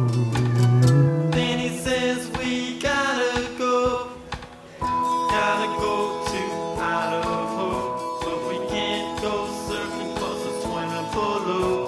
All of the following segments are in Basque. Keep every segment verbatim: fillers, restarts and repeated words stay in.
Then he says we gotta go, gotta go to Idaho, but we can't go surfing 'cause it's swimming polo.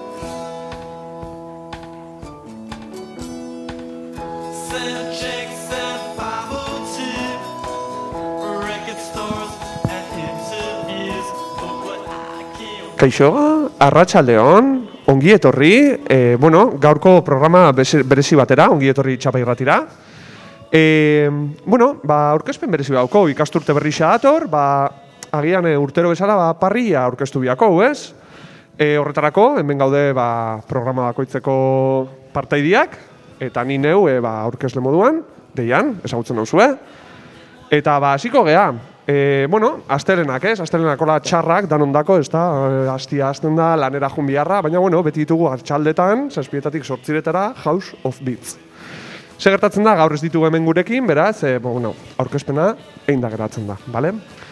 Sound checks at five oh two, record stores at interviews, but what I can't. Kaixo, arratsaldeon, ongi etorri, e, bueno, gaurko programa berezi batera, ongi etorri Txapa Irratira. E, bueno, ba, aurkezpen berezi bauko, ikasturte berrixa dator, ba, agian e, urtero bezala, ba, parria aurkeztu biako, ez? E, horretarako, hemen gaude, ba, programa bakoitzeko partaidiak, eta ni neu, e, ba, aurkezle moduan, deian, ezagutzen dauzue. Eta, ba, hasiko gea. E, bueno, astelenak, ez? Astelenakola txarrak danondako, ez da? Astia hasten da, lanera jun biharra, baina, bueno, beti ditugu artsaldetan, zazpietatik sortziretara, House of Beats. Ze gertatzen da, gaur ez ditugu hemen gurekin, beraz, e, bo, bueno, aurkezpena egin da geratzen da, bale?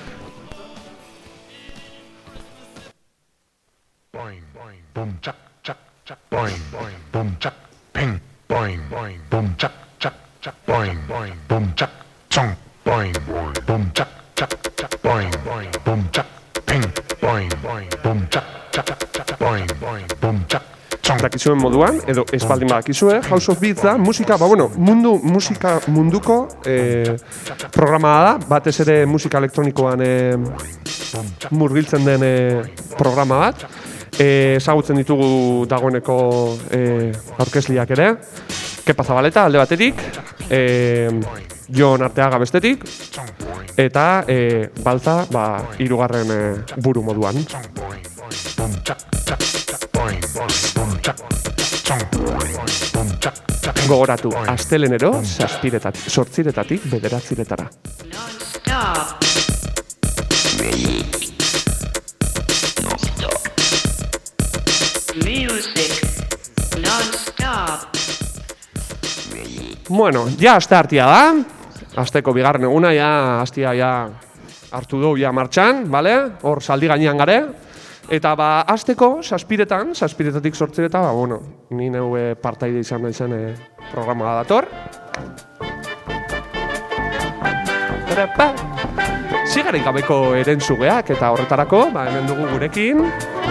Boing, boing, boom, chak, chak, chak, boing, boing, boom, chak, ping, boing, boing, boom, chak, chak, chak, boing, boing, boom, chak, chong, boing, boing, boom, chak, chak, chak, boing, boing, boom, chak, ping, boing, boing, boom, chak, chak, chak, boing, boing, boom, chak, chong. Dakizuen moduan, edo espaldin badakizue, House of Beats da, musika, ba, bueno, mundu, musika munduko e, programa da, batez ere musika elektronikoan e, murgiltzen den e, programa bat. E, ezagutzen ditugu dagoeneko e, aurkezliak ere, Kepa Zabaleta alde batetik, e, Jon Arteaga bestetik, eta e, Balta, ba, hirugarren e, buru moduan. Gogoratu, astelenero, zazpiretatik, sortziretatik, bederatziretara. Non-stop. Music. Non-stop. Bueno, ja aste hartia da, asteko bigarren eguna, ja astia ja hartu dugu ja martxan, bale? Hor saldi gainean gare. Eta ba, asteko, zazpiretan, zazpiretatik sortzireta, ba, bueno, ni neue partaide izan nahi zen e, programa dator. Erepa! Zigarik gabeko erentzugeak, eta horretarako, ba, hemen dugu gurekin.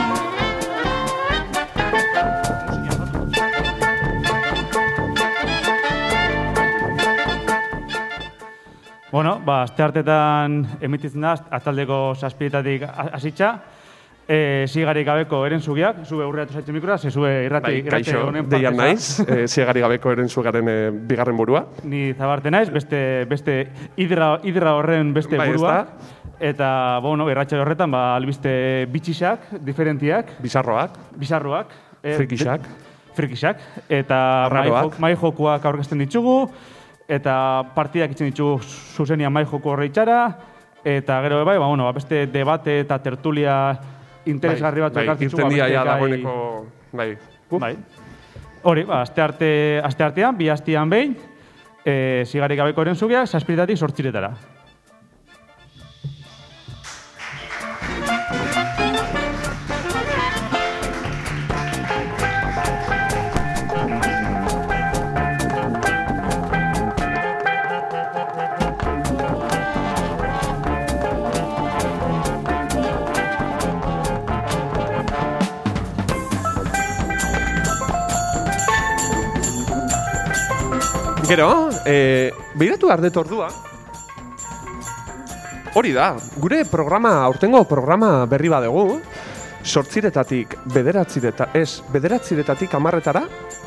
Bueno, ba, aste hartetan emititzen da, ataldeko zazpietatik hasitza. E, zigarik gabeko erentzugiak, zube urreatu zaitzen mikroa, ze zube irrati, Bai, irrati kaixo, honen deian parteza. naiz, e, zigarik gabeko erentzugaren e, bigarren burua. Ni zabarte naiz, beste, beste hidra, hidra horren beste Bai, burua. ezta? Eta, bueno, irratxa horretan, ba, albiste bitxisak, diferentiak, Bizarroak, bizarroak. E, frikisak, frikisak. Eta mai, Arraroak. jo, mai jokuak aurkezten ditugu, eta partidak itzen ditugu zuzenia mai joku horre itxara, eta gero bai, ba, bueno, ba, beste debate eta tertulia interesgarri bat bai, ekartzen irten dia ja dagoeneko, bai. Uf. Bai. Hori, ba, aste arte, aste artean, bi astean behin, e, zigarik gabeko erentzugeak, zazpiretatik sortziretara. Gero, e, behiratu ardet ordua. Hori da, gure programa, aurtengo programa berri badegu, sortziretatik bederatzireta, ez, bederatziretatik amarretara.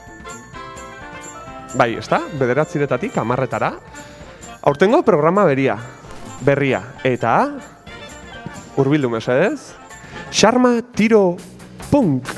Bai, ez da, bederatziretatik amarretara. Aurtengo programa beria, berria, eta, hurbildu mesedez, Xarma Tiro Punk.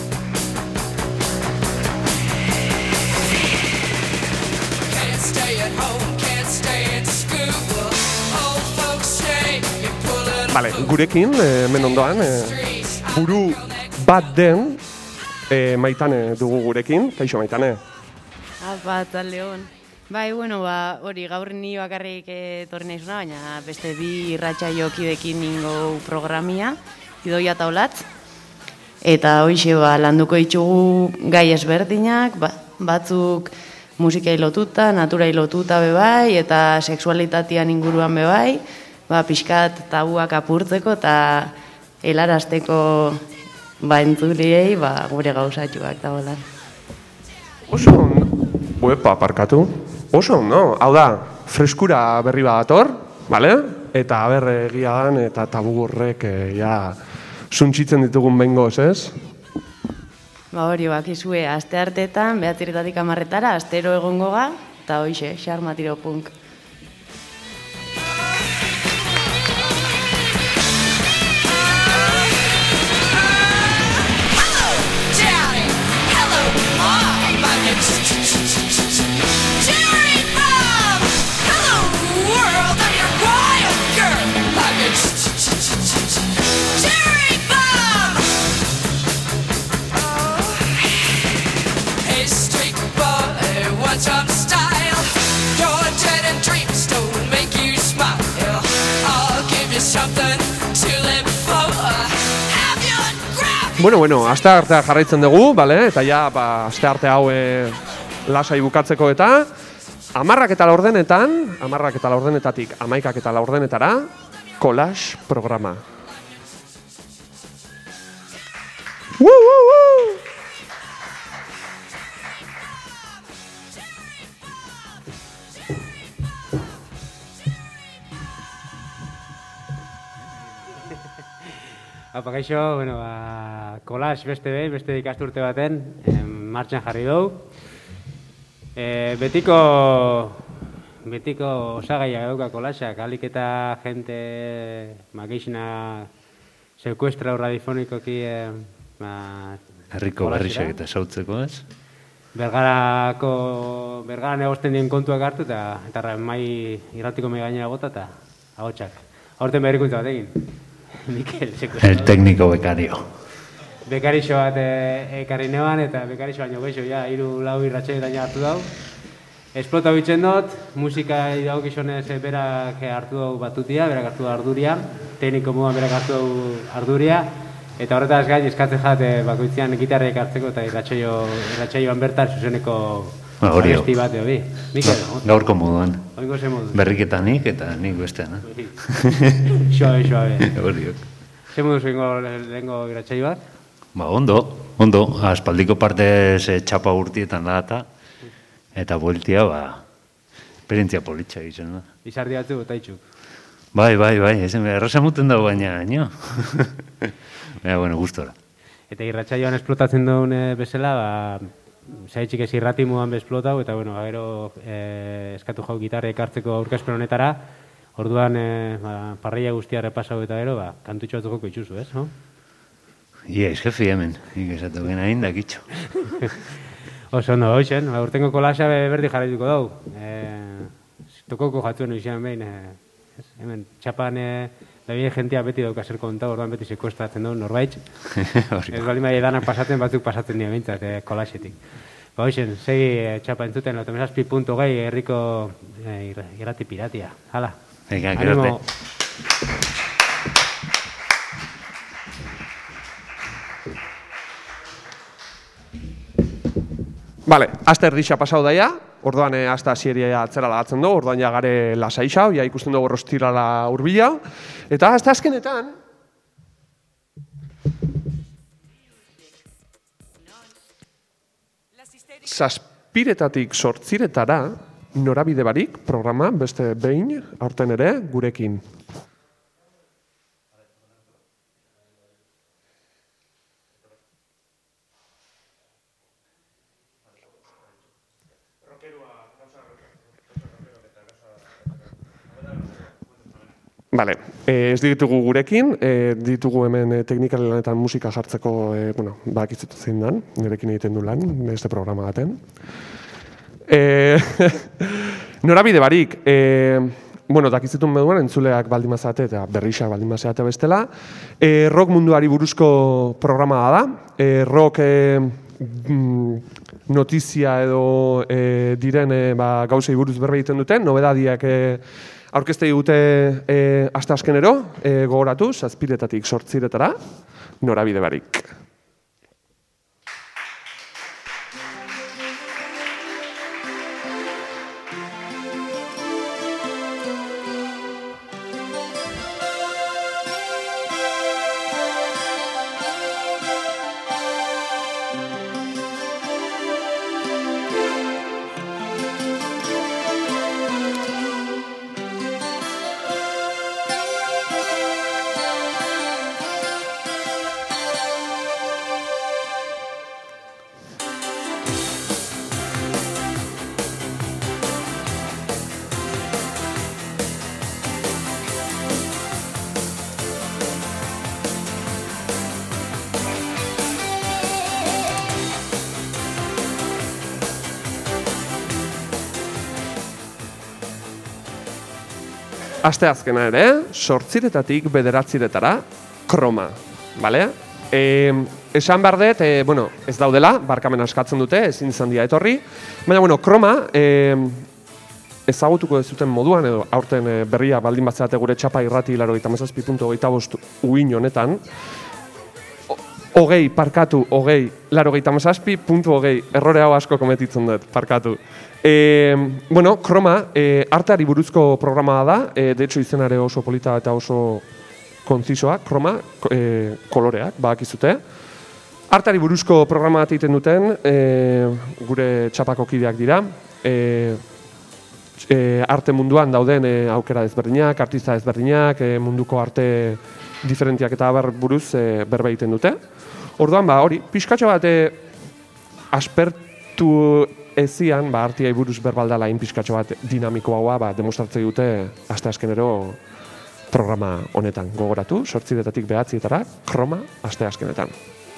Bale, gurekin, hemen ondoan, e, buru bat den e, Maitane dugu gurekin. Kaixo, Maitane. Apa, taldeon. Bai, bueno, ba, hori gaur ni bakarrik etorri naizuna, baina beste bi irratsaiokidekin ningo programia, Idoia Taulatz. Eta hoxe, ba, landuko ditugu gai ezberdinak, ba, batzuk musikai lotuta, naturai lotuta bebai, eta sexualitatean inguruan bebai, ba, pixkat tabuak apurtzeko eta helarazteko ba, entzuliei ba, gure gauzatxuak da bolan. Oso ondo, uepa, parkatu. Oso ondo, hau da, freskura berri bat dator, bale? Eta aber egia dan, eta tabu horrek e, ja, suntxitzen ditugun bengoz, ez? Ba hori, bakizue, aste hartetan, behatziretatik amarretara, astero egongo ga, eta hoxe, xarma tiro punk. Bueno, bueno, aste artea jarraitzen dugu, bale? Eta ja, ba, aste arte hau e, lasai bukatzeko eta amarrak eta laurdenetan, amarrak eta laurdenetatik amaikak eta laurdenetara, collage programa. Woo, woo, woo! Apa, kaixo, bueno, ba, collage beste behin, beste ikasturte baten, em, martxan jarri dugu. E, betiko, betiko osagaia dauka collageak, alik eta jente magixina sekuestra radifonikoki e, ba, herriko berrisek eta sautzeko, ez? Bergarako, bergaran egosten dien kontuak hartu eta eta mai irratiko mai gainera bota eta agotxak. Aurten berrikuntza bat egin. Mikel, el técnico becario. Bekarixo bat e, ekarri neban eta bekarixo baino geixo, ja, hiru lau irratxeetan ja hartu dau. Esplota bitzen dut, musika idagokizonez berak hartu dau batutia, berak hartu dau arduria, tekniko moduan berak hartu dau arduria, eta horretaz gain eskatzen jat bakoitzean gitarrek hartzeko eta irratxaioan bertan zuzeneko abesti bat edo bi. Mikel, gaurko moduan. Oingo ze modu. Berriketa nik eta nik bestean. Suabe, suabe. Horiok. Ze modu zuengo lehenko irratxaio bat? Ba, ondo, ondo. Aspaldiko partez e, txapa urtietan da eta eta bueltia, ba, esperientzia politxa egiten da. Izardi batzu eta itxuk. Bai, bai, bai, ezen errazamuten dago baina, nio. Baina, bueno, gustora. Eta irratxaioan esplotatzen duen bezala, ba, zaitxik ez irrati moduan bezplotau, eta, bueno, gero eh, eskatu jau gitarre ekartzeko aurkezpen honetara, orduan eh, ba, parrilla guztia repasau eta gero, ba, kantutxo batzuk joko itxuzu, ez, no? Ia, ez jefi hemen, nik esatu gena indak itxo. Oso, no, hoxen, ba, urtengo kolaxa berdi jarraituko dugu. Eh, tokoko jatzuen izan behin, eh, hemen, txapan, eh, da bine jentia beti dauka zer kontau, orduan beti sekuestratzen dugu, norbait. Ez bali maia danak pasatzen, batzuk pasatzen dira bintzat, eh, kolaxetik. Ba, hoxen, segi eh, txapa entzuten, lotomesazpi punto gai, herriko eh, irrati piratia. Hala. Ega, gerate. Vale, aste erdixa pasau daia, orduan eh, aste hasieria atzera lagatzen dugu, orduan ja gare lasaixau, ja ikusten dugu rostirala urbila, eta aste azkenetan, zazpiretatik sortziretara, norabide barik programa, beste behin, aurten ere, gurekin. Vale, eh, ez ditugu gurekin, eh, ditugu hemen eh, teknikal lanetan musika jartzeko, eh, bueno, bakitzetu zein dan, nirekin egiten du lan, beste programa baten. Eh, norabide barik, eh, bueno, dakitzetun meduan, entzuleak baldimazate eta berrixak baldimazate bestela, eh, rock munduari buruzko programa da, eh, rock eh, notizia edo eh, diren eh, ba, gauzei buruz berbe egiten duten, nobedadiak eh, aurkezte digute e, aste azkenero, e, gogoratu, zazpiretatik sortziretara, norabide barik. asteazkena ere, sortziretatik bederatziretara, kroma, bale? E, esan behar dut, e, bueno, ez daudela, barkamena eskatzen dute, ezin izan dira etorri, baina, bueno, kroma, e, ezagutuko ez zuten moduan, edo aurten e, berria baldin batzeate gure txapa irrati laro eta mazazpi puntu hogeita bost uin honetan, hogei, parkatu, hogei, laro gehieta mazazpi, puntu hogei, errore hau asko kometitzen dut, parkatu. E, bueno, kroma, e, arteari buruzko programa da, e, de hecho izenare oso polita eta oso kontzisoa, kroma, e, koloreak, badakizute. Arteari buruzko programa bat egiten duten, e, gure txapako kideak dira, e, e, arte munduan dauden e, aukera ezberdinak, artista ezberdinak, e, munduko arte diferentiak eta abar buruz e, berba egiten dute. Orduan, ba, hori, pixkatxo bat e, aspertu ezian, ba, artiai buruz berbaldala hain pixkatxo bat dinamiko haua, ba, demostratzei dute asteazkenero programa honetan. Gogoratu, sortziretatik behatzietara, kroma asteazkenetan.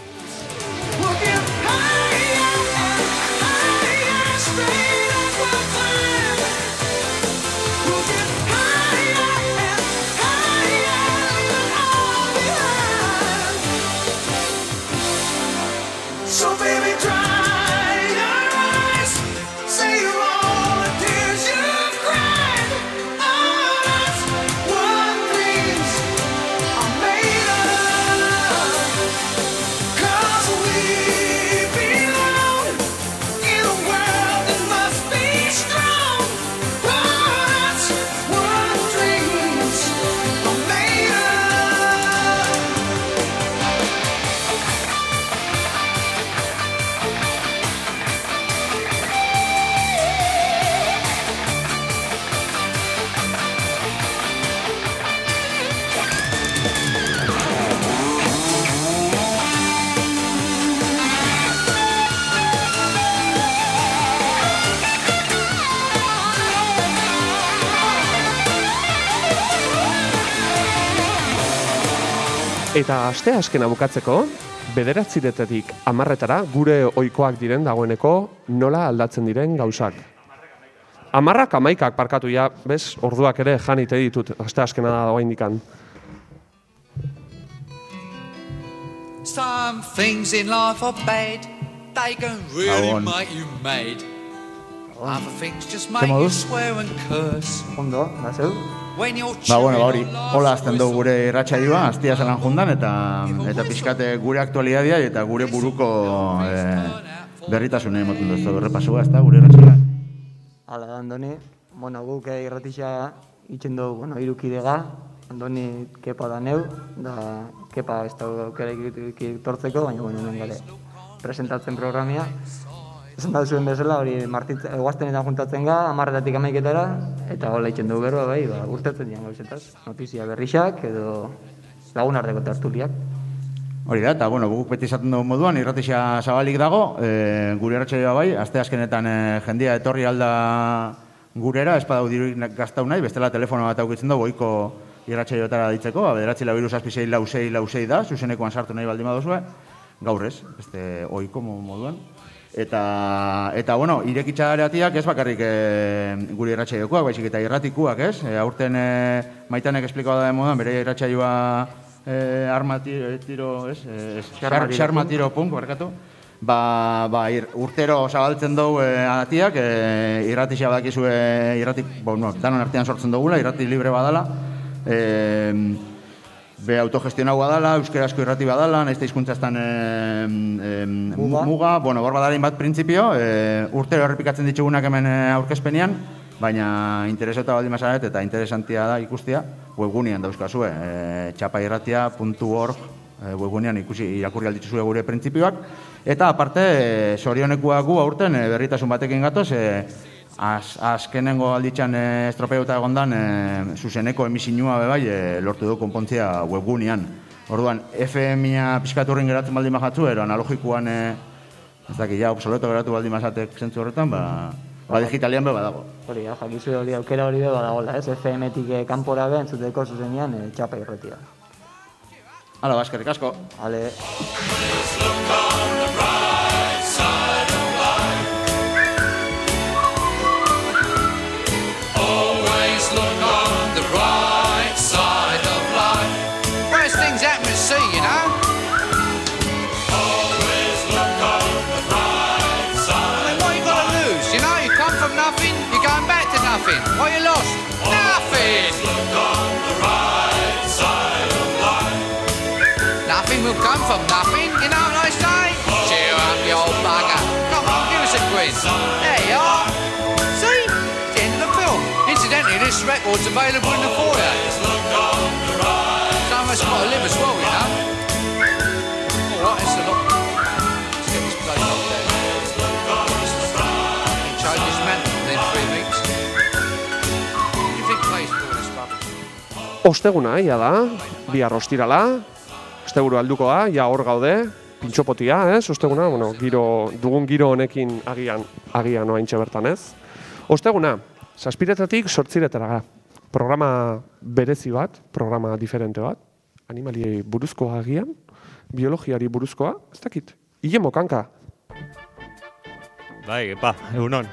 Eta asteazkena bukatzeko, bederatziretetik hamarretara gure ohikoak diren dagoeneko nola aldatzen diren gauzak. Hamarrak hamaikak parkatu ja, bez, orduak ere janite ditut, asteazkena da dagoen dikan. Some things in life are bad, they can really make you mad. Other things just make you swear and curse. Ondo, da zeu? Ba, bueno, ba, hori, hola azten dugu gure irratsaioa, aztia zelan jundan, eta, eta pixkate gure aktualidadia eta gure buruko e, berritasune emoten duztu berrepasua, ez da, gure irratsaioa. Hala da, Andoni, bueno, guk irratisa itxen dugu, bueno, irukidega, Andoni kepa da neu, da kepa ez da aukera ikitortzeko, baina, bueno, hemen gare presentatzen programia. Esan da zuen bezala, hori eguaztenetan juntatzen ga, hamarretatik hamaiketara, eta hola itxen dugu berba, bai, ba, urtetzen dian gauzetaz. Notizia berrixak edo lagunarteko tertuliak. Hori da, eta, bueno, guk beti izaten dugu moduan, irratisa zabalik dago, e, gure irratsaioa bai, asteazkenetan e, jendia etorri alda gurera, espadau diruik gaztau nahi, bestela telefono bat aukitzen dugu, goiko irratsaioetara ditzeko, bederatzi lau hiru zazpi sei lau sei lau sei da, zuzenekoan sartu nahi baldin baduzue, gaur ez, beste ohiko moduan. Eta, eta bueno, irekitxareatiak ez bakarrik e, guri irratsaiokoak, baizik eta irratikuak, ez? E, aurten e, Maitanek esplikau da moduan, bere irratsaioa e, arma tiro, ez? E, xarma tiro punk, barkatu. Ba, ba, ir, urtero zabaltzen dugu e, atiak, e, irratixea badakizue, irratik, bueno, danon artean sortzen dugula, irrati libre badala. E, Be autogestionau badala, euskarazko irrati badala, naizte hizkuntzastan e, e, muga. muga. Bueno, hor badalain bat printzipio, e, urtero errepikatzen ditugunak hemen aurkezpenian, baina interesota baldin masaret eta interesantia da ikustia, webgunean dauzkazue, e, txapairratia puntu org e, webgunean ikusi irakurri aldituzue gure printzipioak, eta aparte, e, sorionekua gu aurten e, berritasun batekin gatoz, e, Az, azkenengo alditxan e, estropeuta egondan e, zuzeneko emisinua bebai e, lortu du konpontzia webgunean. Orduan, F M-a pixkaturrin geratzen baldin majatzu, ero analogikoan e, ez daki, ja, obsoleto geratu baldin mazatek zentzu horretan, ba, ba digitalian beba dago. Hori, ja, jakizu hori aukera hori beba dagoela, ez? F M-etik kanpora ben, zuteko zuzenean e, txapa irretia. Hala, baskerrik asko. Ale. Look on the bright Nothing will come from nothing, you know what I say? Cheer up, you old bugger. Come on, give us a grin. There you are. See? It's the end of the film. Incidentally, this record's available in the foyer. Some of us got to live as well, you know. All right, it's a lot. Let's get this place up there. Change this man within three weeks. What do you think plays for all this rubbish? Osteguna, ia da, bihar ostirala, osteguru aldukoa, ja hor gaude, pintxopotia, ez, osteguna, bueno, giro, dugun giro honekin agian, agian oaintxe bertan, ez. Osteguna, zazpiretatik sortziretara, programa berezi bat, programa diferente bat, animaliei buruzkoa agian, biologiari buruzkoa, ez dakit, Ile Mokanka. Bai, epa, egunon.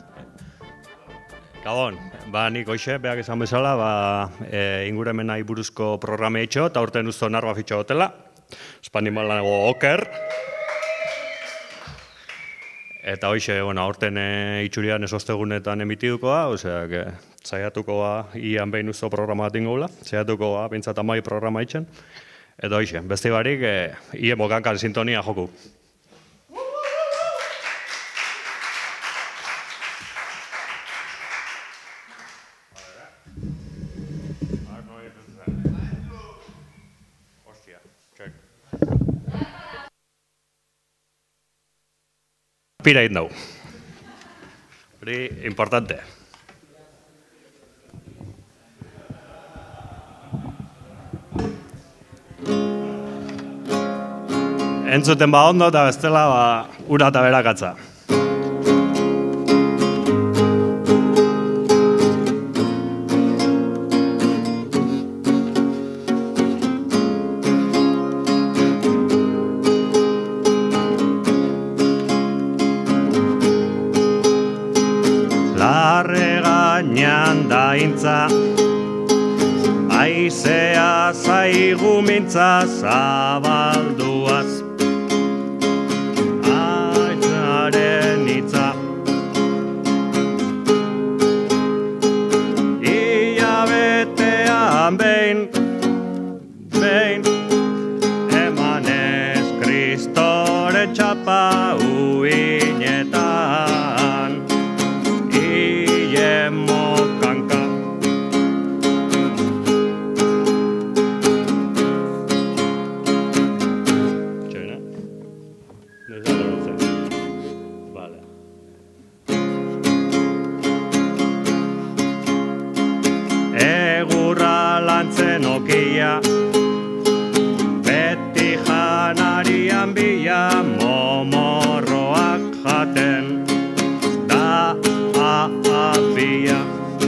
Gabon, ba, nik hoxe, behak esan bezala, ba, e, inguremenai buruzko programe itxo, eta urten usto narba fitxo gotela. Espanimalago oker. Eta hoxe, bueno, aurten e, itxurian ez ostegunetan emitidukoa, osea, que zaiatukoa ian behin usto programa bat ingoela, zaiatukoa bintzat amai programa itxen. Eta hoxe, beste barik, e, Ile Mokankan sintonia joku. Pira egin dugu. Hori, importante. Entzuten ba ondo eta bestela ba, ura eta berakatza. Aizea zaigu mintza zabalduaz, aitzaren hitza. Ilabetean behin, behin, emanez Kristore txapa uinetan, Ile Mokanka. Okia, beti janarian bila momorroak jaten da abia.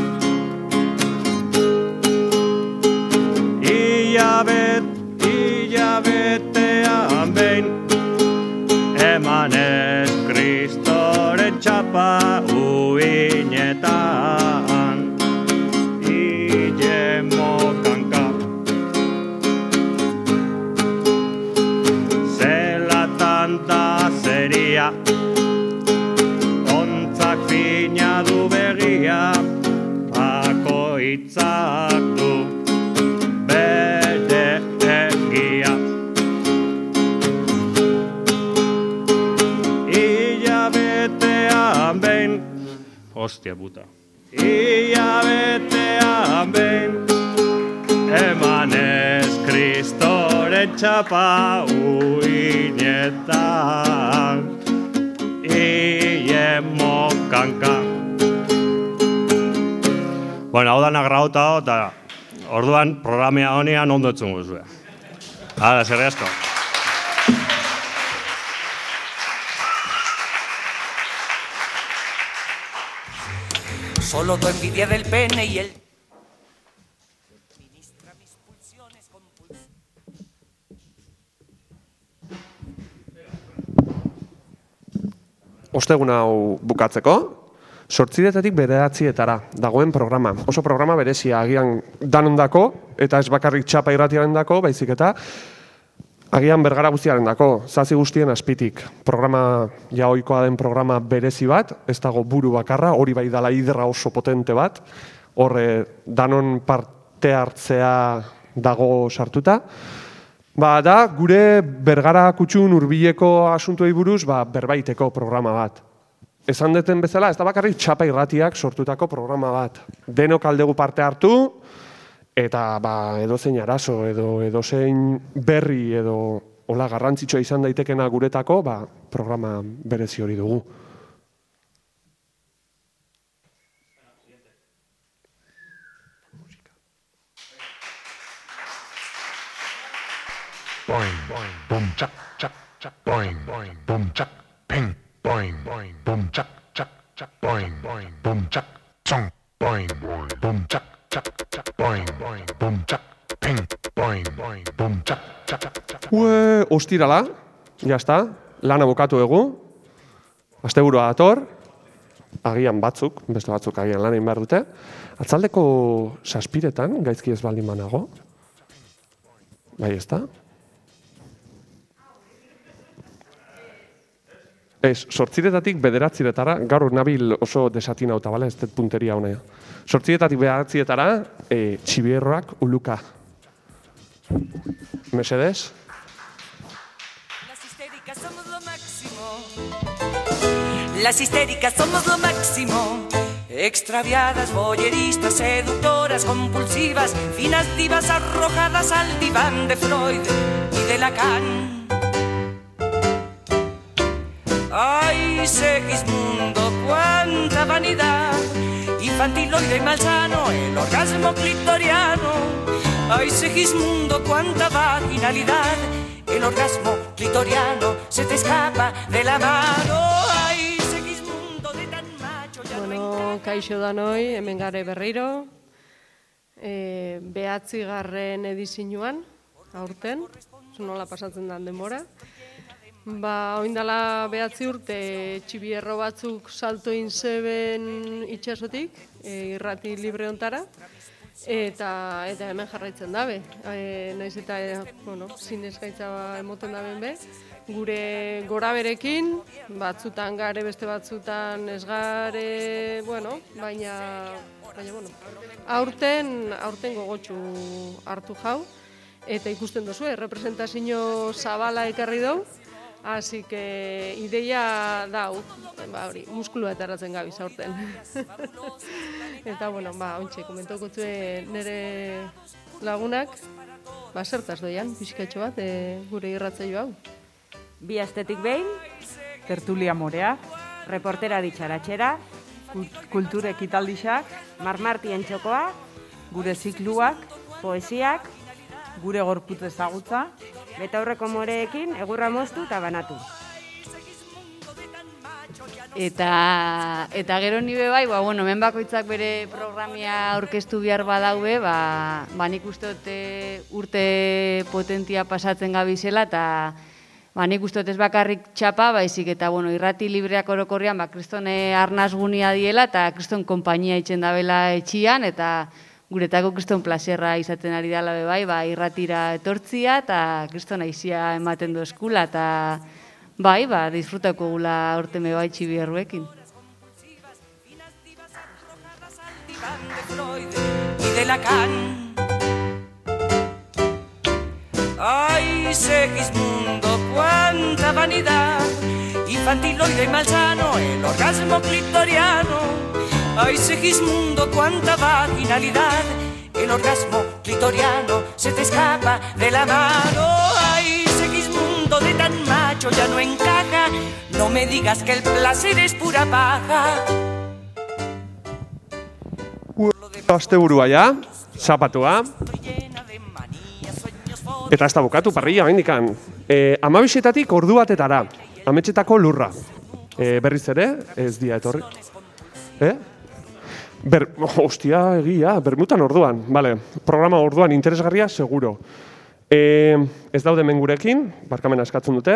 Ilabet, ilabetean behin, emanez Kristoren txapa uinetan, Ile Mokanka. Zeria, ontzak fina du begia, bakoitzak du bere egia. Ilabetean behin, hostia puta. Ilabetean behin, emanez Kristoren txapa uinetan, Ile Mokanka. Bueno, hau danak grauta eta orduan programea honean ondo etzun guzue. Hala, zerri asko. Solo tu envidia del pene y el... Ostegun hau bukatzeko, sortziretatik bederatzietara dagoen programa. Oso programa berezia agian danondako, eta ez bakarrik txapa irratiaren dako, baizik eta agian bergara guztiaren dako, zazi guztien azpitik. Programa jaoikoa den programa berezi bat, ez dago buru bakarra, hori bai dala hidra oso potente bat, horre danon parte hartzea dago sartuta. Ba, da, gure Bergara Kutxun hurbileko asuntuei buruz, ba, berbaiteko programa bat. Esan deten bezala, ez da bakarrik Txapa Irratiak sortutako programa bat. Denok aldegu parte hartu, eta ba, edozein arazo, edo edozein berri, edo hola garrantzitsua izan daitekena guretako, ba, programa berezi hori dugu. Boing, boing, boom, chuck, chuck, chuck, boing, boing, boom, chuck, ping, boing, boing, boom, chuck, chuck, chuck, boing, boing, boom, chuck, chong, boing, boing, boom, chuck, chuck, chuck, boing, boing, boom, chuck, ping, boing, boing, boom, chuck, chuck, chuck. Ue, ostirala, jazta, lana bukatu egu, asteburua dator, agian batzuk, beste batzuk agian lan egin behar dute, atzaldeko saspiretan, gaizki ez baldin banago, bai ez da? Ez, sortziretatik bederatziretara, gaur nabil oso desatinauta, bale, ez dut punteria honea. Sortziretatik bederatziretara, e, txibierroak uluka. Mesedez? Las histéricas somos lo máximo. Las histéricas somos lo máximo. Extraviadas, boyeristas, seductoras, compulsivas, finas divas arrojadas al diván de Freud y de Lacan. Ay, Segismundo, cuánta vanidad, infantiloide y malsano, el orgasmo clitoriano. Ay, Segismundo, cuánta vaginalidad, el orgasmo clitoriano se te escapa de la mano. Ay, Segismundo, de tan macho ya Bueno, kaixo danoi, hemen gare berriro. E, behatzigarren edizioan, aurten, nola pasatzen den denbora. Ba, oindala behatzi urte txibierro batzuk salto inzeben itxasotik, e, irrati libre ontara, eta, eta hemen jarraitzen dabe. E, naiz eta, e, bueno, zinezkaitza emoten daben be, gure gora berekin, batzutan gare, beste batzutan ez gare, bueno, baina, baina, bueno, aurten, aurten gogotxu hartu jau, eta ikusten duzu, representazio zabala ekarri dau, así que ideia da, ba hori, muskulua etaratzen gabiz aurten. Eta bueno, ba, ontxe, komentauko zuen nire lagunak, ba, zertaz doian, pixkatxo bat, e, gure irratzaio hau. Bi astetik behin, tertulia morea, reportera ditxaratxera, kultur ekitaldixak, marmartien txokoa, gure zikluak, poesiak, gure gorput ezagutza, betaurreko moreekin egurra moztu eta banatu. Eta, eta gero nibe bai, ba, bueno, hemen bakoitzak bere programia aurkeztu behar badaue, ba, ba nik uste dut urte potentia pasatzen gabizela, eta ba, nik uste dut ez bakarrik txapa, baizik, eta bueno, irrati libreak orokorrian, ba, kristone arnazgunia diela, eta kriston konpainia itxen dabela etxian, eta guretako kriston plazerra izaten ari dela be bai, ba, irratira etortzia, eta kriston aizia ematen du eskula, eta bai, ba, disfrutako gula urteme bai txibierruekin. Y de Lacan. Ay, Segismundo, cuánta vanidad, infantiloide y malsano, el orgasmo clitoriano. Ay, Segismundo, cuánta vaginalidad, el orgasmo clitoriano se te escapa de la mano. Ay, Segismundo, de tan macho ya no encaja, no me digas que el placer es pura paja. Asteburua ja, zapatua. Eta ez da bukatu parrilla, bendikan. E, amabixetatik ordu batetara, ametxetako lurra. E, berriz ere, ez dia etorri. Eh? Ber, ostia, egia, bermutan orduan. Vale, programa orduan interesgarria, seguro. E, ez daude mengurekin, barkamena eskatzen dute.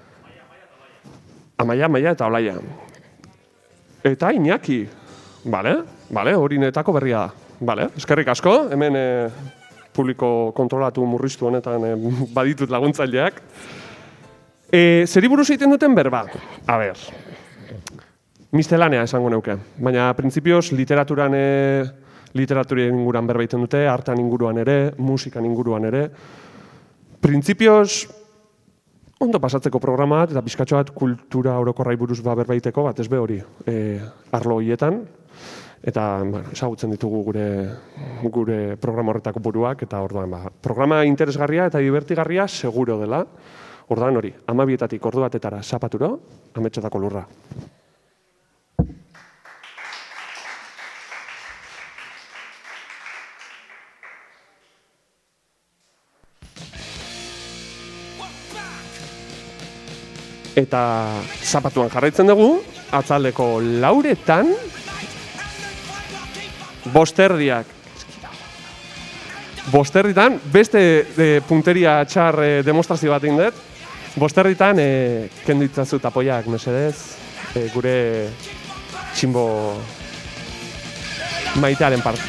Amaia, Amaia eta Olaia. Eta Iñaki. Vale, vale, hori netako berria da. Vale, eskerrik asko, hemen e, publiko kontrolatu murriztu honetan e, baditut laguntzaileak. E, zeri buruz egiten duten berba? A ber, miscelanea esango neuke, baina printzipioz literaturan e, literaturien inguruan berba egiten dute, artean inguruan ere, musikan inguruan ere. printzipioz, ondo pasatzeko programa bat, eta pizkatxo bat kultura orokorrai buruz ba berbaiteko, bat ez be hori, e, arlo horietan, eta bueno, ezagutzen ditugu gure gure programa horretako buruak, eta orduan, ba, programa interesgarria eta divertigarria seguro dela, orduan hori, hamabietatik ordu batetara zapaturo, ametxetako lurra. Eta zapatuan jarraitzen dugu, atzaldeko lauretan, bosterdiak. Bosterditan, beste de, punteria txar e, demostrazio bat indet, bosterditan e, kenditzazu tapoiak, mesedez, e, gure tximbo maitearen parte.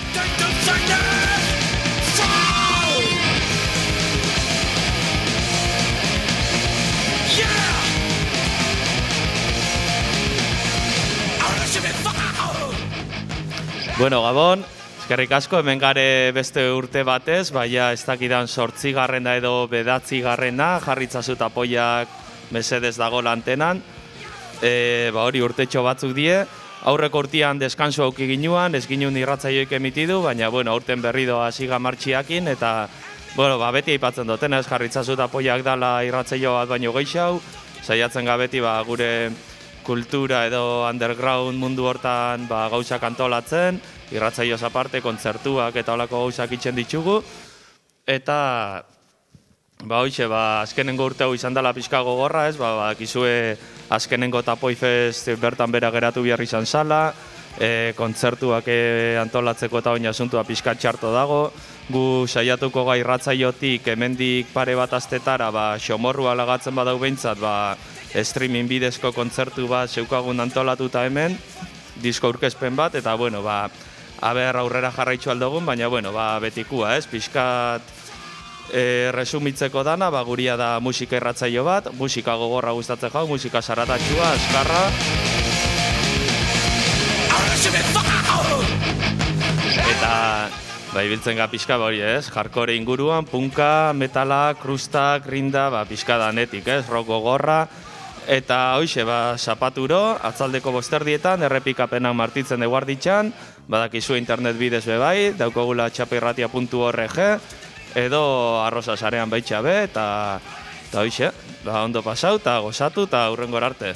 Bueno, Gabon, eskerrik asko, hemen gare beste urte batez, baina ez dakidan sortzigarrena edo bedatzigarrena, jarritzazu tapoiak mesedez dago lantenan. E, ba hori urtetxo batzuk die, aurreko urtean deskanso auki ginuan, ez ginuen irratzaioik emitidu, baina bueno, aurten berri doa siga martxiakin, eta bueno, ba, beti aipatzen duten, ez jarritzazu tapoiak dala irratzaio bat baino geixau, saiatzen gabeti ba, gure kultura edo underground mundu hortan ba, gauzak antolatzen, irratzaioz aparte, kontzertuak eta holako gauzak itzen ditugu. Eta, ba, hoxe, ba, azkenengo urte hau izan dela pixka gogorra, ez, ba, ba, kizue azkenengo Tapoi Fest bertan bera geratu behar izan zala, e, kontzertuak e, antolatzeko eta oina asuntua pixka txarto dago. Gu saiatuko gai irratzaiotik hemendik pare bat astetara, ba, xomorrua lagatzen badau behintzat, ba, streaming bidezko kontzertu bat zeukagun antolatuta hemen, disko aurkezpen bat, eta bueno, ba, aber aurrera jarraitzu aldogun, baina bueno, ba, betikua, ez, pixkat e, resumitzeko dana, ba, guria da musika irratzaio bat, musika gogorra gustatzen jau, musika saratatxua, eskarra. Eta, ba, ibiltzen ga pixka hori, ez, hardcore inguruan, punka, metala, krusta, grinda, ba, pixka danetik, ez, rock gogorra. Eta hoxe, ba, zapaturo, atzaldeko bosterdietan, errepikapenak martitzen eguarditxan, badakizu internet bidez bebai, daukogula txapirratia puntu org, edo arroza sarean baitxa be, eta, eta hoxe, ba, ondo pasau, eta gozatu, eta hurrengor arte.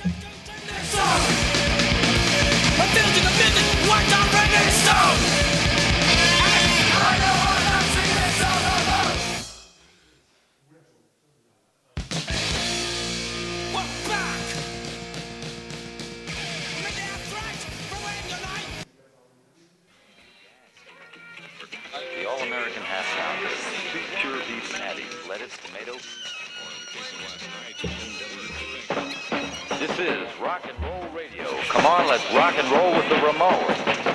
This is Rock and Roll Radio. Come on, let's rock and roll with the Ramones.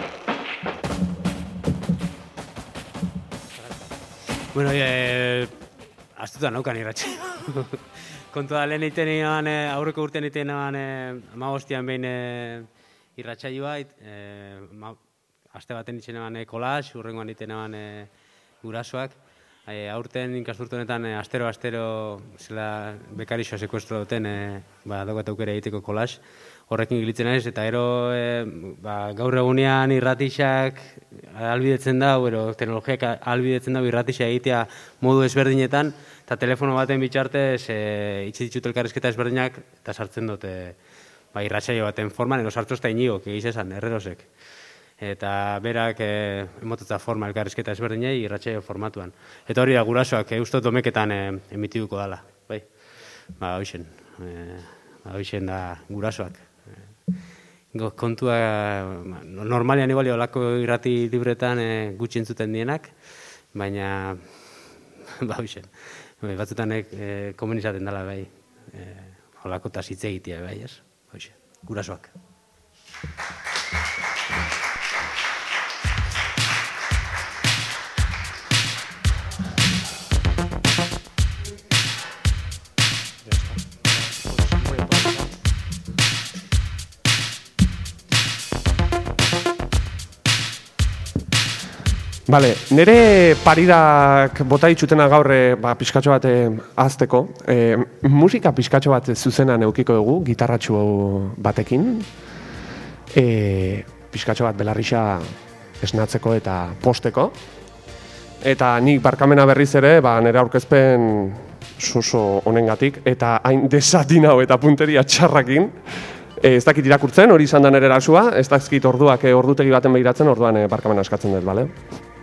Bueno, eh, astuta naukan irratxe. Kontua da, lehen iten ean, aurreko urtean iten ean, amagostian behin irratxaioa, eh, aste baten itzen ean kolaz, urrengoan iten ean gurasoak. E, aurten inkasturtu honetan e, astero-astero zela bekarixoa sekuestro duten e, ba, daukat aukera egiteko kolaz. Horrekin gilitzen naiz, eta ero e, ba, gaur egunean irratixak albidetzen da, ero teknologiak albidetzen da irratixak egitea modu ezberdinetan, eta telefono baten bitxartez e, itxititut elkarrizketa ezberdinak, eta sartzen dute ba, irratxaio baten forman, ero sartu ezta inigok egiz esan, errerosek. Eta berak e, emototza forma elkarrizketa ezberdinei irratxaio formatuan. Eta hori da gurasoak e, ustot domeketan e, emitiduko dala. Bai, ba, hoixen. E, ba, hoixen da gurasoak. E, kontua, normalian igual olako irrati libretan e, gutxi entzuten dienak, baina, ba, hoixen. Bai, batzutan e, komen izaten dela, bai, e, olako eta zitze egitea, bai, ez? Hoixen, gurasoak. Bale, nire paridak bota ditutena gaur eh, ba, pixkatxo bat eh, ahazteko. Eh, musika pixkatxo bat zuzena neukiko dugu, gitarratxo batekin. Eh, pixkatxo bat belarrixa esnatzeko eta posteko. Eta nik barkamena berriz ere, ba, nire aurkezpen soso honengatik, eta hain desatinau eta punteria txarrakin. Eh, ez dakit irakurtzen, hori izan da nire erasua, ez dakit orduak eh, ordutegi baten behiratzen, orduan eh, barkamena eskatzen dut, bale?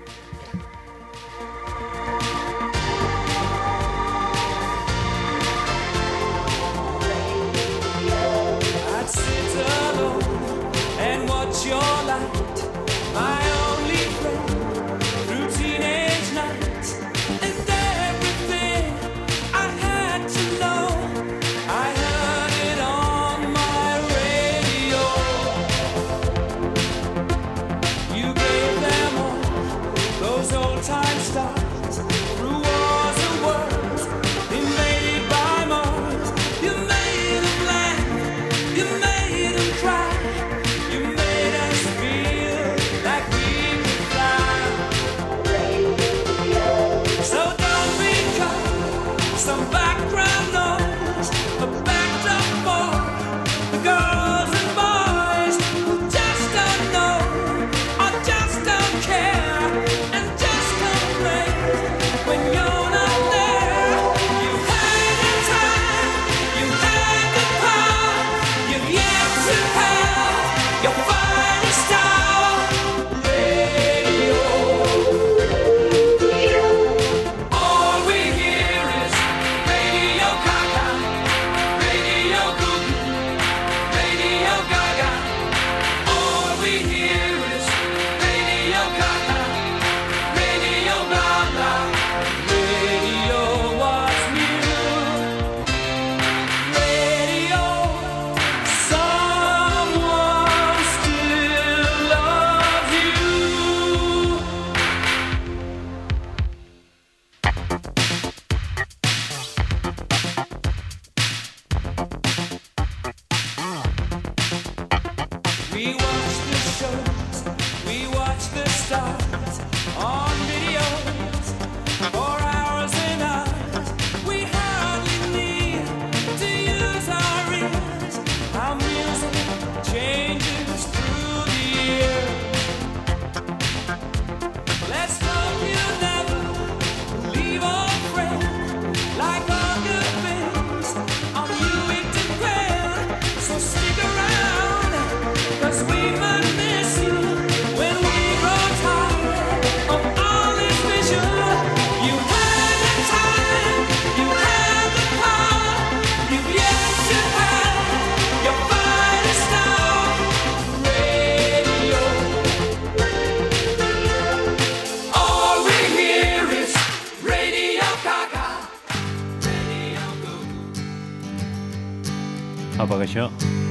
Apa, kaixo?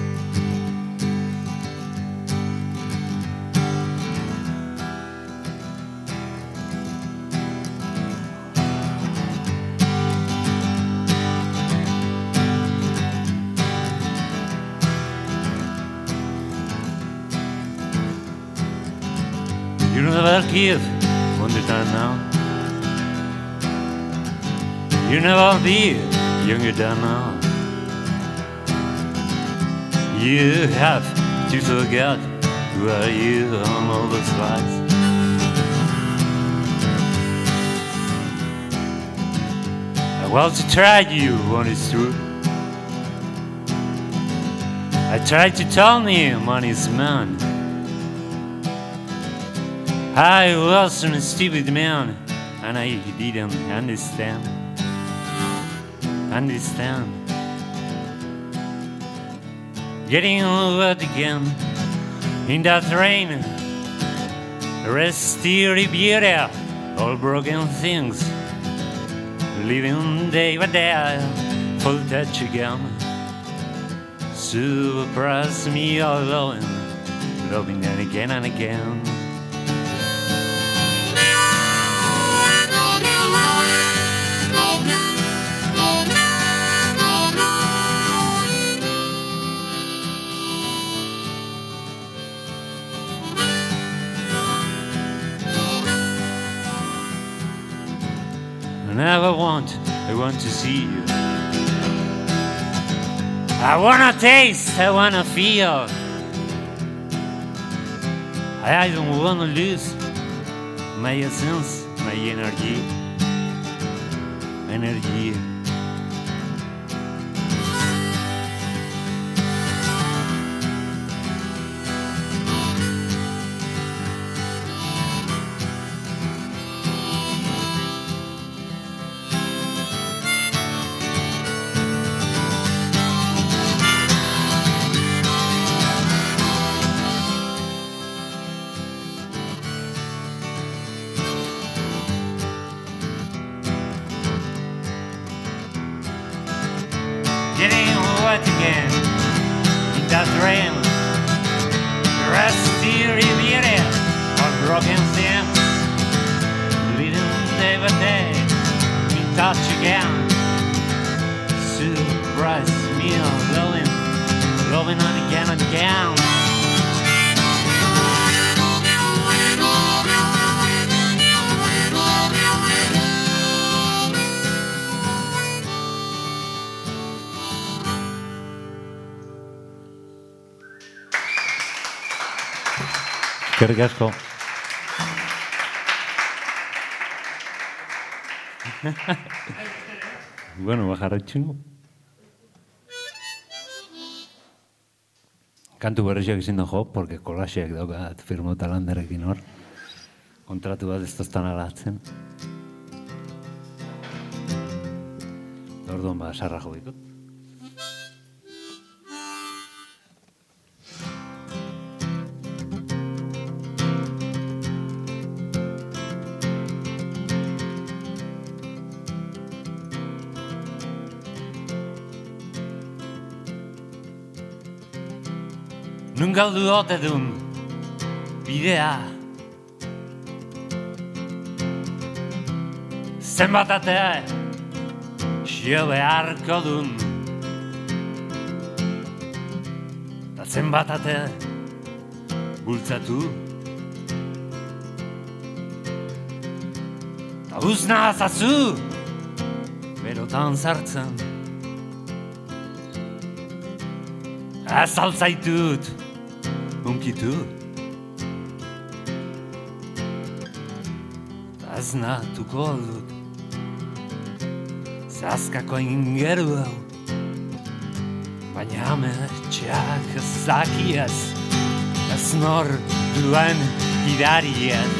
You know that kid on the time now. You never be younger than now. You have to forget who are you on all the slides. I want to try you when it's true. I tried to tell me money's man. I was a stupid man, and I didn't understand. Understand. Getting wet again in that rain. Rusty Riviera, all broken things. Living day by day, full touch again. Surprise me alone, loving and again and again. I want, I want to see you. I wanna taste, I wanna feel. I don't wanna lose my essence, my energy, energy. Getting wet again in that rain, rusty Riviera of broken sands, living day by day in touch again. Surprise me, loving, loving on again and again. Eskerrik asko. Bueno, bajarretxingo. Kantu berriak izin jo, porque kolaxeak daukat firmo talanderekin hor. Kontratu bat ez toztan alatzen. Orduan ba, sarra jo ditut. Nun galdu ote dun bidea, zenbat ate xio beharko dun, ta zenbat ate bultzatu, ta uzna azazu berotan zartzen, ez altzaitut unkitu, ez natuko dut, zazkako ingeru hau, baina ametxeak zakiaz, ez nor duen gidariaz.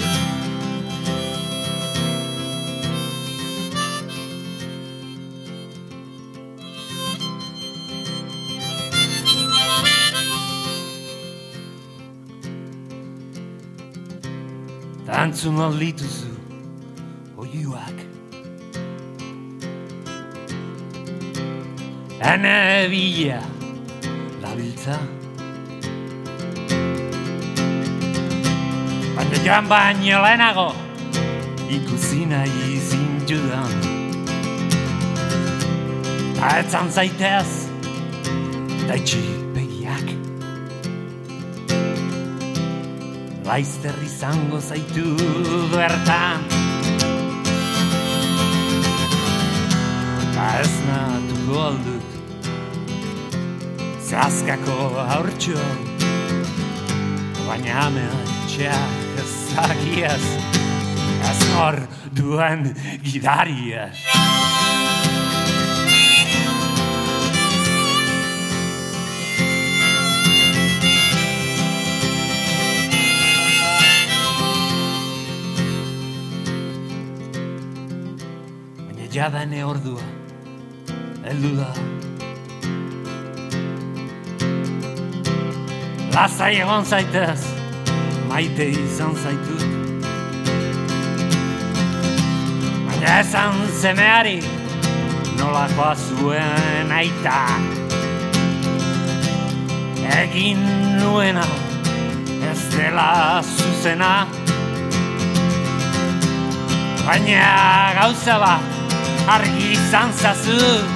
Antzun aldituzu oiuak, ene bila labiltza, baina joan baino lehenago ikusi nahi zintudan, ta etzan zaitez daitxi begiak, laizter izango zaitu bertan, ta ez natuko aldut zazkako haurtxo, baina ametxeak ezagiaz, ez nor duen gidariaz. Jada ene ordua, heldu da. Lasai egon zaitez, maite izan zaitut. Baina esan zemeari, nolakoa zuen aita. Egin nuena, ez dela zuzena. Baina gauza bat, argi izan zazu,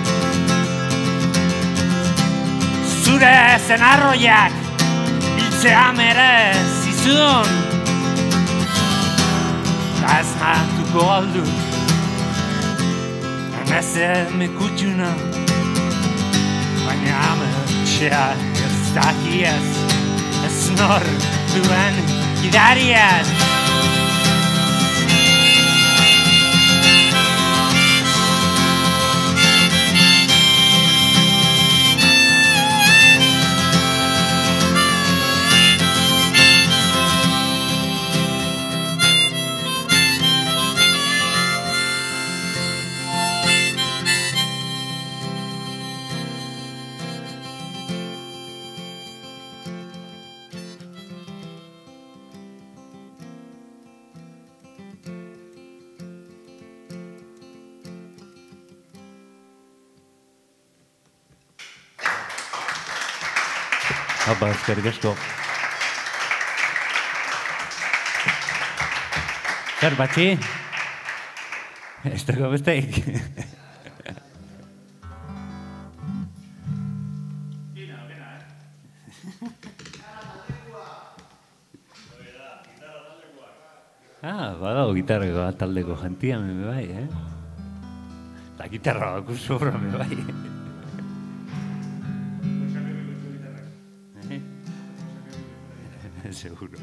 zure zenarroiak hiltzea merezizun, ta ez natuko aldut Nezeme kutxuna, baina ametxea ez dakiez, ez nor duen gidariez. Apa, eskerrik asko. Zer, batxi? Ez dago besteik. Ah, badago gitarra taldeko jentia, me bai, eh? La gitarra baku sobra, me bai. Seguro.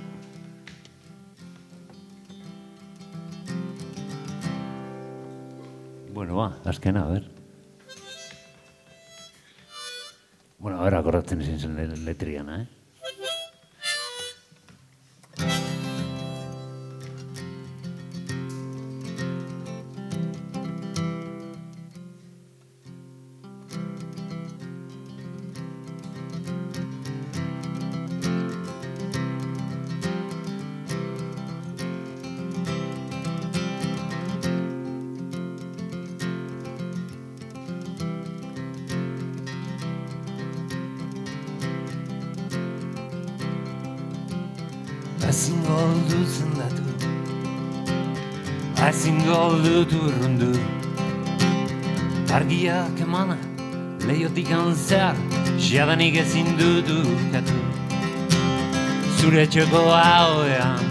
Bueno, va, azkena, a ver. Bueno, a ver, akordatzen ezin zen letriana, eh? Ezin goldu zendatu, ezin goldu turrundu. Argiak emana, lehiotik anzehar, jadanik ezin dudu katu. Zure txoko hauean,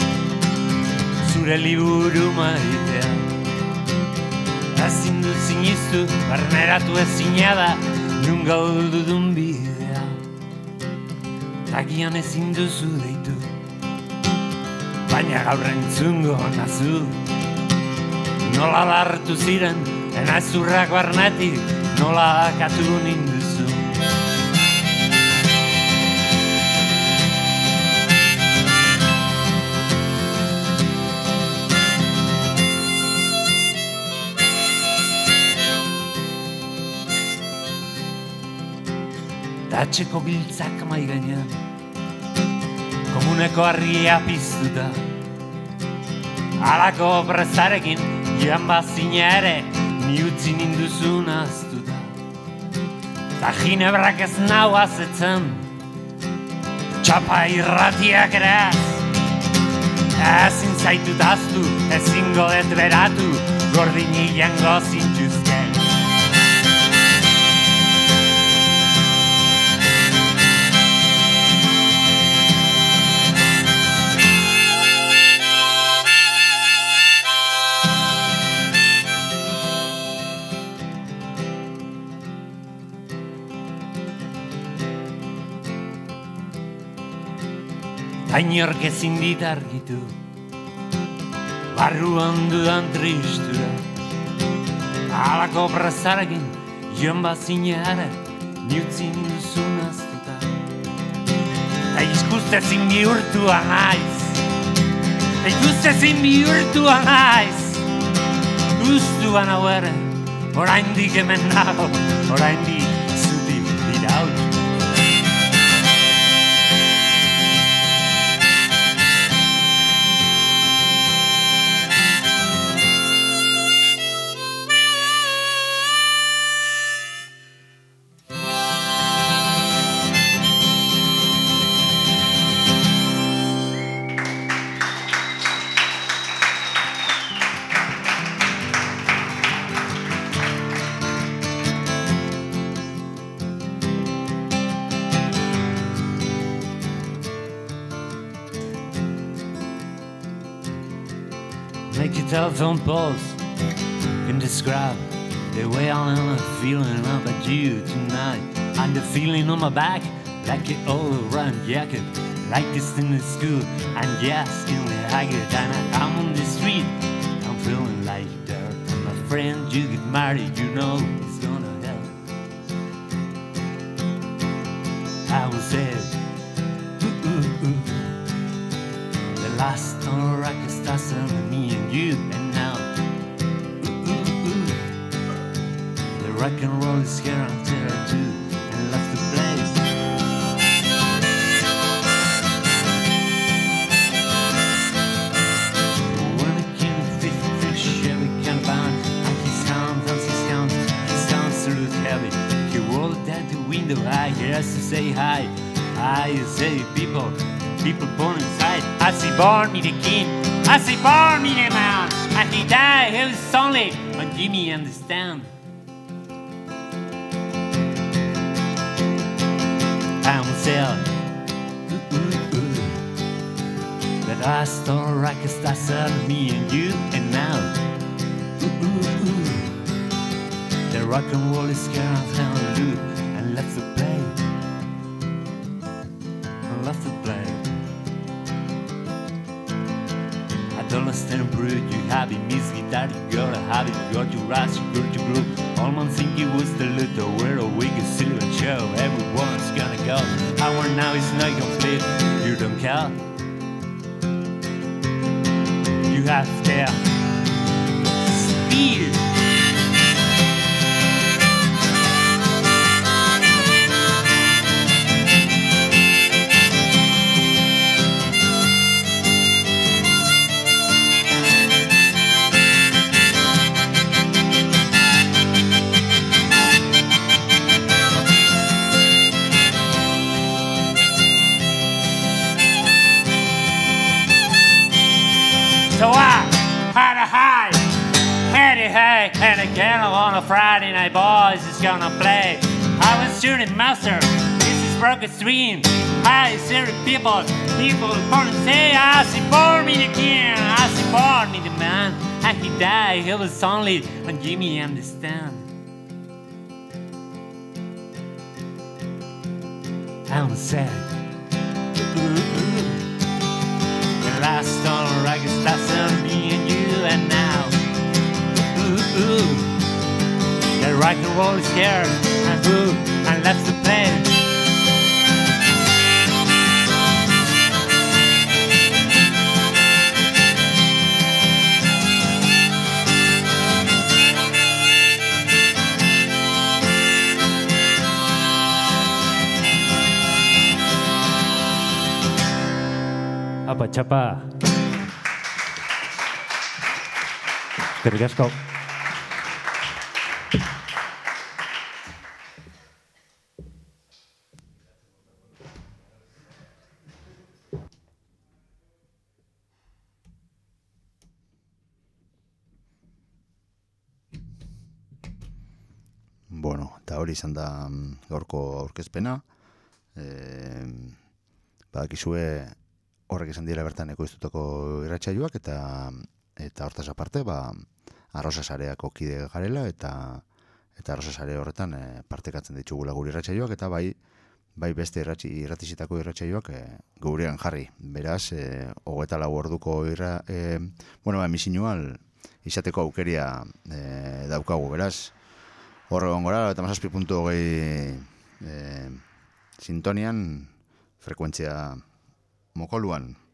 zure liburu maitea. Ezin du ziniztu, barneratu ezina da, nun goldu dun bidea. Tagian ezin duzu deitu, baina gaur entzungo nazu. Nola lartu ziren, enazurrak barnetik, nola katu ninduzu. Datxeko biltzak mai gainean, komuneko argia piztuta. Alako prezarekin, joan bazina ere, ni utzi ninduzun aztuta. Ta ginebrak ez nau azetzen, txapa irratiak ere az. Ezin zaitut aztu, ezin godet beratu, gordinik jango zintuzke. Ainork ezin dit argitu, barruan dudan tristura. Alako prezarekin, joan bazina ere, ni utzi ninduzun aztuta. Ta ikustezin bihurtua naiz, ta ikustezin bihurtua naiz. Guztuan hau ere, oraindik hemen nago, oraindik zutik dirautu. Make your telephone pulse can describe The way I'm feeling about you tonight, and the feeling on my back, like an all-around jacket, like this in the school, and yes, in the haggard, and I'm on the street, I'm feeling like dirt. And my friend, you get married, you know it's gonna help. I was there, ooh, ooh, ooh. The last star I could start selling me and you, and now, ooh, ooh, ooh. The rock and roll is here until I do, and love to play. When I came to fish, fish, every kind of bound, and his hands, and his hands, his hands salute heavy. He rolled out the window, I hear us to say hi. I say people, people born inside. I see born me the king, I see born me the man, and he died, he was only when Jimmy understand. I'm sad, ooh, ooh, ooh. But I start like a star of me and you, and now, ooh, ooh, ooh. The rock and roll is here on hallelujah, and let's play, and let's play. Adolescent brood, you have it, miss guitar, you gotta have it, you got your ass, you got your groove. All man think it was the little where a week is silver show, everyone's gonna go. Our now is not complete, you don't care. You have their speed. So I had a high, had a high, and again on a Friday night, boys is gonna play. I was shooting master, this is broken stream. I see the people, people born and say, I see born me the king, I see born me the man, and he died, he was only when Jimmy understand. I'm sad. Ooh, ooh. The last song I guess that's on me and you, and now, ooh, ooh. The rock and roll is here, and ooh, and let's to play. Apa txapa. Eskerrik asko. Bueno, eta hori izan da gaurko aurkezpena. E, badakizue horrek izan dira bertan ekoiztutako irratsaioak, eta eta hortaz aparte, ba, Arrosa Sareako kide garela, eta eta Arrosa Sare horretan e, partekatzen ditugula gure irratsaioak, eta bai bai beste irratsi irratizitako irratsaioak e, gurean jarri. Beraz, e, hogeita lau orduko irra, e, bueno, ba, emisinual izateko aukeria e, daukagu, beraz, horre gongora, eta mazazpi puntu hogei e, sintonian, frekuentzia Mokoluan.